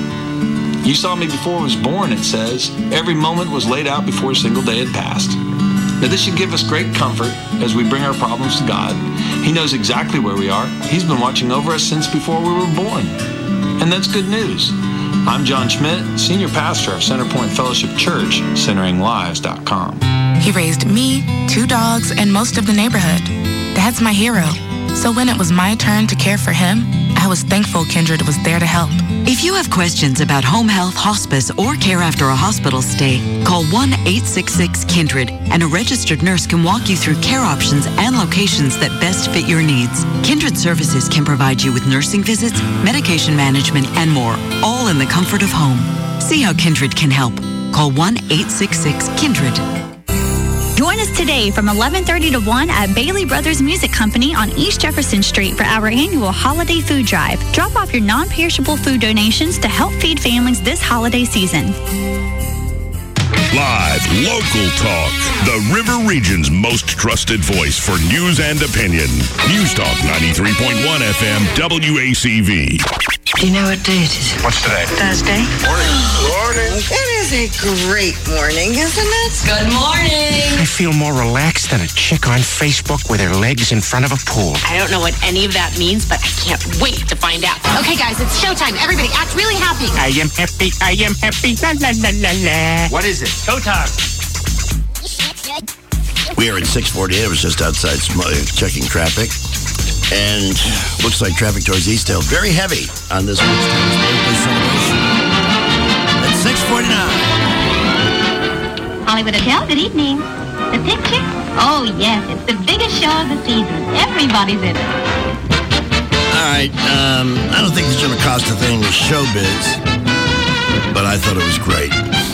You saw me before I was born, it says. Every moment was laid out before a single day had passed. Now this should give us great comfort as we bring our problems to God. He knows exactly where we are. He's been watching over us since before we were born. And that's good news. I'm John Schmidt, Senior Pastor of Centerpoint Fellowship Church, CenteringLives.com. He raised me, 2 dogs, and most of the neighborhood. Dad's my hero. So when it was my turn to care for him, I was thankful Kindred was there to help. If you have questions about home health, hospice, or care after a hospital stay, call 1-866-KINDRED and a registered nurse can walk you through care options and locations that best fit your needs. Kindred Services can provide you with nursing visits, medication management, and more, all in the comfort of home. See how Kindred can help. Call 1-866-KINDRED. Join us today from 11:30 to 1 at Bailey Brothers Music Company on East Jefferson Street for our annual holiday food drive. Drop off your non-perishable food donations to help feed families this holiday season. Live, local talk. The River Region's most trusted voice for news and opinion. News Talk 93.1 FM WACV. Do you know what day it is? What's today? Thursday. Morning. It is a great morning, isn't it? Good morning. I feel more relaxed than a chick on Facebook with her legs in front of a pool. I don't know what any of that means, but I can't wait to find out. Okay, guys, it's showtime. Everybody act really happy. I am happy. I am happy. La la la la la. What is it? Showtime. We are at 6:48. I was just outside checking traffic. And looks like traffic towards Eastdale very heavy on this week's birthday celebration. At 6:49. Hollywood Hotel, good evening. The picture? Oh, yes, it's the biggest show of the season. Everybody's in it. All right. I don't think this is going to cost a thing with showbiz, but I thought it was great.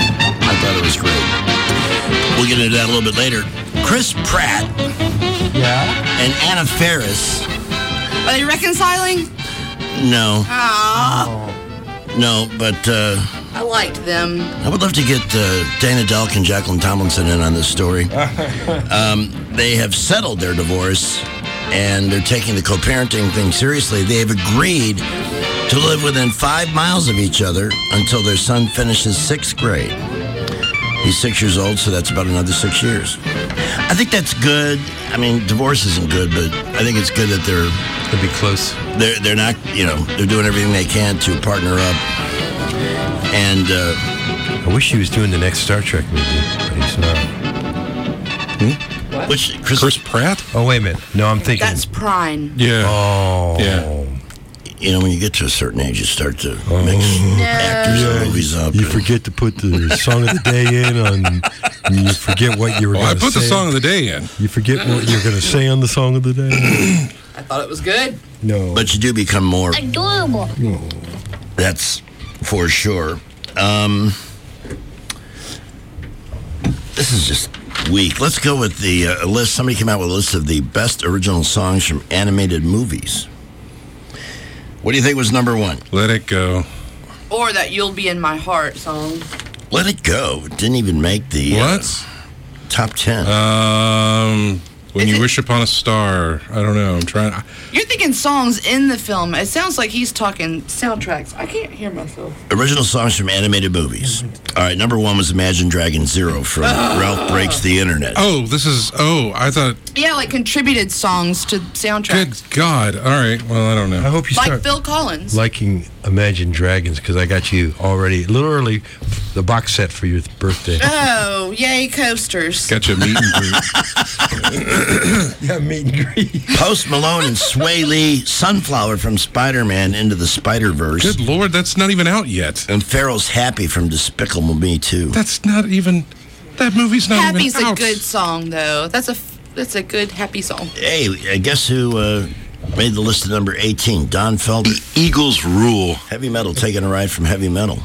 We'll get into that a little bit later. Chris Pratt and Anna Faris. Are they reconciling? No. Aww. No, but I liked them. I would love to get Dana Delk and Jacqueline Tomlinson in on this story. They have settled their divorce, and they're taking the co-parenting thing seriously. They have agreed to live within 5 miles of each other until their son finishes 6th grade. He's 6 years old, so that's about another 6 years. I think that's good. I mean, divorce isn't good, but I think it's good that they're be close. They're not, they're doing everything they can to partner up. And I wish he was doing the next Star Trek movie, but he's not. Which Chris Pratt? Oh, wait a minute. No, I'm thinking. That's Prime. Yeah. Oh. Yeah. When you get to a certain age, you start to mix actors and movies up. You forget to put the song of the day in, and you forget what you were going to say. I put the song of the day in. You forget what you're going to say on the song of the day. I thought it was good. No. But you do become more adorable. That's for sure. This is just weak. Let's go with the list. Somebody came out with a list of the best original songs from animated movies. What do you think was number 1? Let It Go. Or that You'll Be in My Heart song. Let It Go. It didn't even make the top 10. When You Wish Upon a Star. I don't know. I'm trying. You're thinking songs in the film. It sounds like he's talking soundtracks. I can't hear myself. Original songs from animated movies. All right, number 1 was Imagine Dragons 0 from Ralph Breaks the Internet. I thought. Yeah, like contributed songs to soundtracks. Good God. All right. Well, I don't know. I hope you like start Phil Collins. liking Imagine Dragons, because I got you already, a little early, the box set for your birthday. Oh, yay, coasters. Got you a meet and greet. Yeah, meet and greet. Post Malone and Sway Lee, Sunflower from Spider-Man Into the Spider-Verse. Good Lord, that's not even out yet. And Pharrell's Happy from Despicable Me 2. That's not even... That movie's not Happy's even out. a good song, though. That's a good happy song. Hey, guess who made the list of number 18? Don Felder. The Eagles rule. Heavy metal, taking a ride from heavy metal.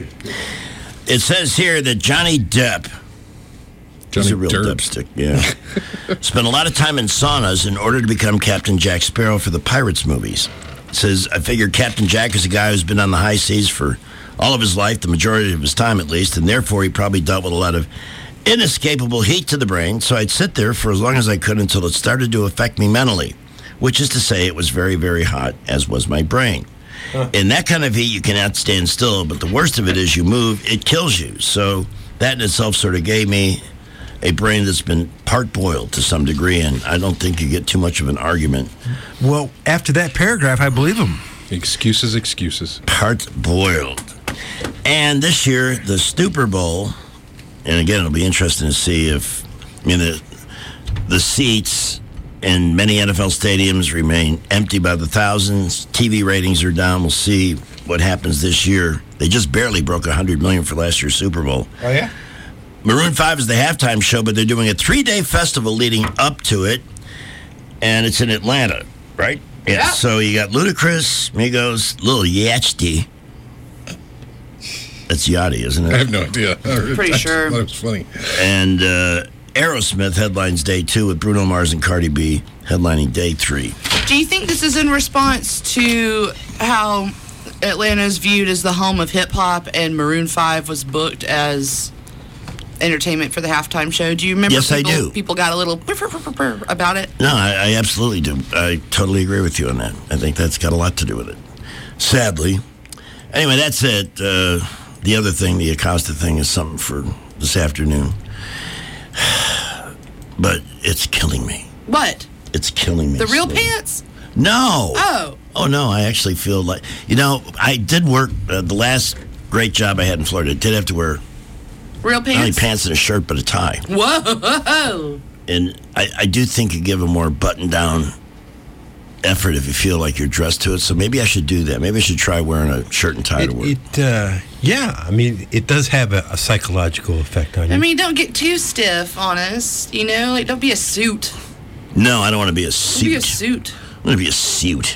It says here that Johnny Depp, he's a real dipstick, yeah, spent a lot of time in saunas in order to become Captain Jack Sparrow for the Pirates movies. It says, I figured Captain Jack is a guy who's been on the high seas for all of his life, the majority of his time at least, and therefore he probably dealt with a lot of inescapable heat to the brain, so I'd sit there for as long as I could until it started to affect me mentally, which is to say it was very, very hot, as was my brain. In that kind of heat, you cannot stand still, but the worst of it is you move, it kills you. So that in itself sort of gave me a brain that's been part boiled to some degree, and I don't think you get too much of an argument. Well, after that paragraph, I believe him. Excuses. Part boiled. And this year, the Super Bowl, and again, it'll be interesting to see if, the seats in many NFL stadiums remain empty by the thousands. TV ratings are down. We'll see what happens this year. They just barely broke 100 million for last year's Super Bowl. Oh, yeah? Maroon 5 is the halftime show, but they're doing a 3-day festival leading up to it, and it's in Atlanta, right? Yeah. So you got Ludacris, Migos, Lil Yachty. That's Yachty, isn't it? I have no idea. Pretty sure. That was funny. And Aerosmith headlines day 2 with Bruno Mars and Cardi B headlining day 3. Do you think this is in response to how Atlanta is viewed as the home of hip-hop and Maroon 5 was booked as entertainment for the halftime show? Do you remember? Yes, I do. People got a little about it. No, I absolutely do. I totally agree with you on that. I think that's got a lot to do with it. Sadly. Anyway, that's it. The other thing, the Acosta thing, is something for this afternoon. But it's killing me. What? It's killing me. The real Steve. pants? No. Oh. Oh, no, I actually feel like... I did work... the last great job I had in Florida, I did have to wear... Real not only pants? pants and a shirt, but a tie. Whoa. And I do think you give a more button-down effort if you feel like you're dressed to it. So maybe I should do that. Maybe I should try wearing a shirt and tie to work. It does have a psychological effect on you. Don't get too stiff on us. Don't be a suit. No, I don't want to be a suit. Don't be a suit. I want to be a suit.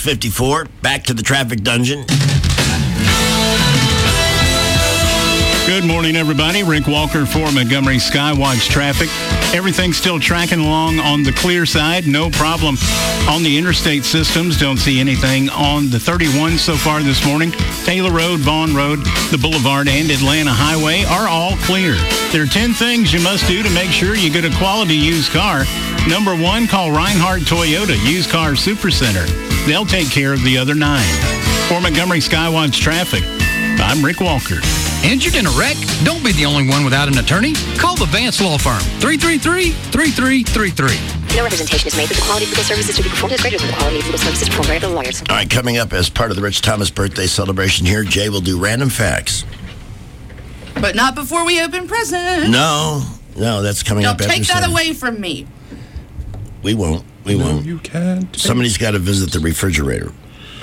6:54, back to the traffic dungeon. Good Good morning, everybody. Rick Walker for Montgomery Skywatch Traffic. Everything's still tracking along on the clear side. No problem on the interstate systems. Don't see anything on the 31 so far this morning. Taylor Road, Vaughn Road, the Boulevard, and Atlanta Highway are all clear. There are 10 things you must do to make sure you get a quality used car. Number 1, call Reinhardt Toyota Used Car Supercenter. They'll take care of the other 9. For Montgomery Skywatch Traffic, I'm Rick Walker. Injured in a wreck? Don't be the only one without an attorney. Call the Vance Law Firm, 333-3333. No representation is made that the quality of legal services to be performed is greater than the quality of legal services performed by other lawyers. All right, coming up as part of the Rich Thomas birthday celebration here, Jay will do random facts. But not before we open presents. No, that's coming up after take that 7. away from me. We won't. You can't. Somebody's got to visit the refrigerator.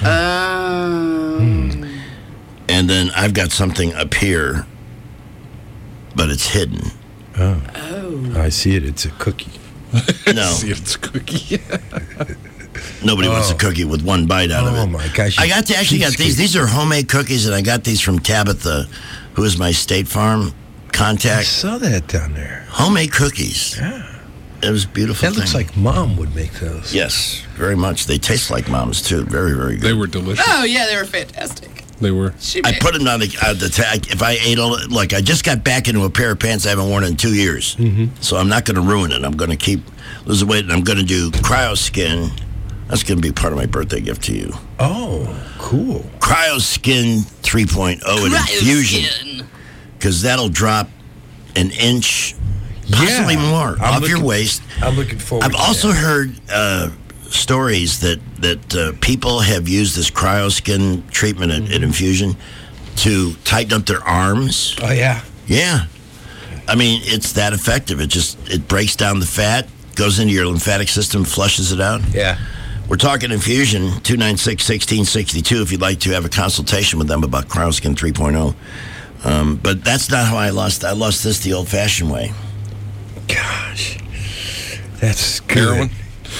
And then I've got something up here, but it's hidden. Oh. I see it. It's a cookie. No. I see it. It's a cookie. Nobody wants a cookie with one bite out of it. Oh, my gosh. I got these. These are homemade cookies, and I got these from Tabitha, who is my State Farm contact. I saw that down there. Homemade cookies. Yeah. It was a beautiful. That looks like Mom would make those. Yes, very much. They taste like Mom's, too. Very, very good. They were delicious. Oh, yeah, they were fantastic. They were. I put them on the tag. If I ate all, like I just got back into a pair of pants I haven't worn in 2 years, so I'm not going to ruin it. I'm going to keep losing weight, and I'm going to do CryoSkin. That's going to be part of my birthday gift to you. Oh, cool! CryoSkin 3.0 and infusion, because that'll drop an inch, possibly more, off your waist. I'm looking forward. I've also heard stories that people have used this CryoSkin treatment at infusion to tighten up their arms. Oh, yeah. Yeah. I mean, it's that effective. It breaks down the fat, goes into your lymphatic system, flushes it out. Yeah. We're talking infusion, 296-1662, if you'd like to have a consultation with them about CryoSkin 3.0. But that's not how I lost. I lost this the old-fashioned way. Gosh. That's good. Heroin?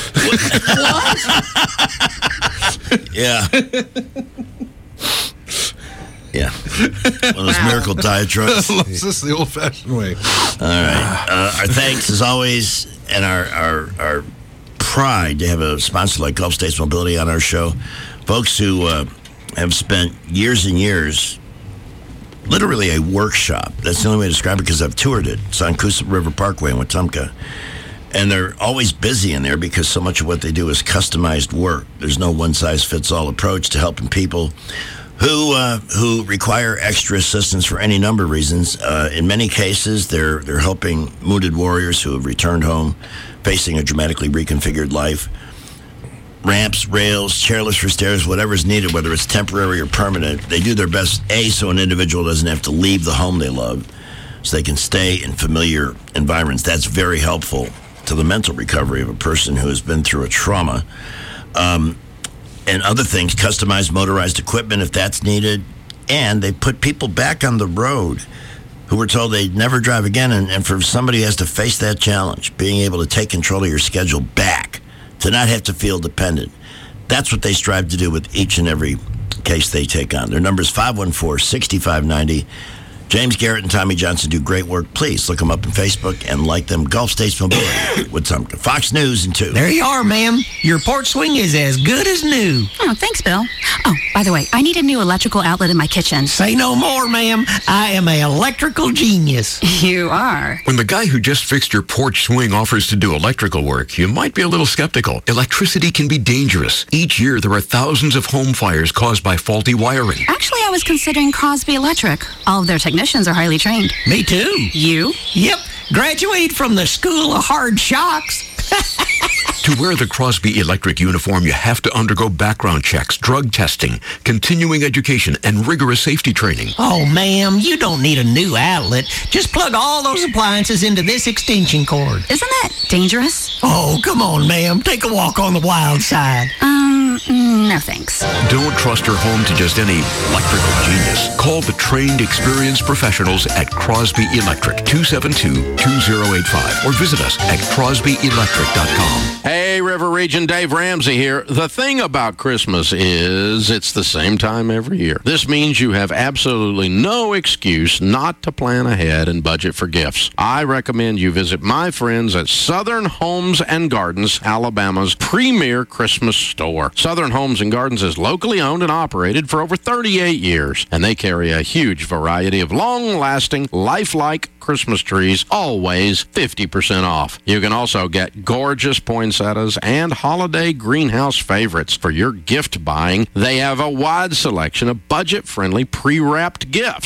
Yeah. Yeah. One of those miracle diet drugs. This is the old-fashioned way. All right. Our thanks, as always, and our pride to have a sponsor like Gulf States Mobility on our show. Folks who have spent years and years, literally a workshop. That's the only way to describe it, because I've toured it. It's on Coosa River Parkway in Wetumpka. And they're always busy in there because so much of what they do is customized work. There's no one-size-fits-all approach to helping people who require extra assistance for any number of reasons. In many cases, they're helping wounded warriors who have returned home, facing a dramatically reconfigured life. Ramps, rails, chairlifts for stairs, whatever's needed, whether it's temporary or permanent, they do their best, so an individual doesn't have to leave the home they love, so they can stay in familiar environments. That's very helpful to the mental recovery of a person who has been through a trauma. And other things, customized motorized equipment if that's needed. And they put people back on the road who were told they'd never drive again. And for somebody who has to face that challenge, being able to take control of your schedule back, to not have to feel dependent. That's what they strive to do with each and every case they take on. Their number is 514-6590. James Garrett and Tommy Johnson do great work. Please look them up on Facebook and like them. Gulf States Mobility with some Fox News and 2. There you are, ma'am. Your porch swing is as good as new. Oh, thanks, Bill. Oh, by the way, I need a new electrical outlet in my kitchen. Say no more, ma'am. I am an electrical genius. You are. When the guy who just fixed your porch swing offers to do electrical work, you might be a little skeptical. Electricity can be dangerous. Each year, there are thousands of home fires caused by faulty wiring. Actually, I was considering Crosby Electric. All of their technicians are highly trained. Me too. You? Yep. Graduated from the School of Hard Shocks. To wear the Crosby Electric uniform, you have to undergo background checks, drug testing, continuing education, and rigorous safety training. Oh, ma'am, you don't need a new outlet. Just plug all those appliances into this extension cord. Isn't that dangerous? Oh, come on, ma'am. Take a walk on the wild side. No thanks. Don't trust your home to just any electrical genius. Call the trained, experienced professionals at Crosby Electric, 272-2085, or visit us at crosbyelectric.com. Hey, Hey, River Region, Dave Ramsey here. The thing about Christmas is it's the same time every year. This means you have absolutely no excuse not to plan ahead and budget for gifts. I recommend you visit my friends at Southern Homes and Gardens, Alabama's premier Christmas store. Southern Homes and Gardens is locally owned and operated for over 38 years, and they carry a huge variety of long-lasting, lifelike Christmas trees, always 50% off. You can also get gorgeous poinsettias and holiday greenhouse favorites for your gift buying. They have a wide selection of budget-friendly pre-wrapped gifts.